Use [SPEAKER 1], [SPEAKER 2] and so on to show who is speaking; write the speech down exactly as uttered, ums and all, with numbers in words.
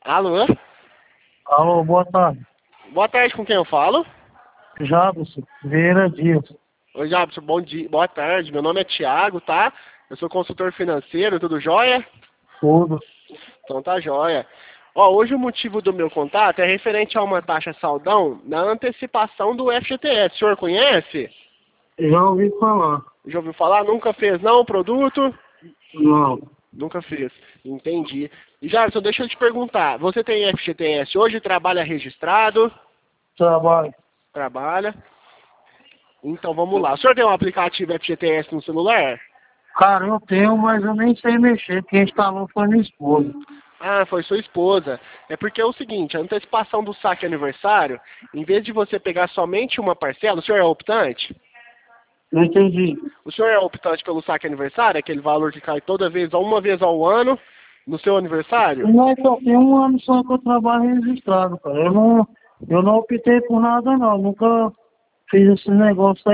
[SPEAKER 1] Alô?
[SPEAKER 2] Alô, boa tarde.
[SPEAKER 1] Boa tarde, com quem eu falo?
[SPEAKER 2] Jabson Vieira Dias.
[SPEAKER 1] Oi, Jabson, bom dia, boa tarde. Meu nome é Thiago, tá? Eu sou consultor financeiro, tudo jóia?
[SPEAKER 2] Tudo.
[SPEAKER 1] Então tá jóia. Ó, hoje o motivo do meu contato é referente a uma taxa saldão na antecipação do F G T S. O senhor conhece?
[SPEAKER 2] Já ouvi falar.
[SPEAKER 1] Já ouviu falar? Nunca fez não o produto?
[SPEAKER 2] Não.
[SPEAKER 1] Nunca fez. Entendi. E Jabson, deixa eu te perguntar. Você tem F G T S hoje? Trabalha registrado?
[SPEAKER 2] Trabalho.
[SPEAKER 1] Trabalha. Então vamos lá. O senhor tem um aplicativo F G T S no celular?
[SPEAKER 2] Cara, eu tenho, mas eu nem sei mexer. Quem instalou foi minha esposa.
[SPEAKER 1] Ah, foi sua esposa. É porque é o seguinte, a antecipação do saque aniversário, em vez de você pegar somente uma parcela, o senhor é optante?
[SPEAKER 2] Não entendi.
[SPEAKER 1] O senhor é optante pelo saque aniversário, aquele valor que cai toda vez, uma vez ao ano, no seu aniversário?
[SPEAKER 2] Mas só tem um ano só que eu trabalho registrado, cara. Eu não, eu não optei por nada, não. Nunca fiz esse negócio aí.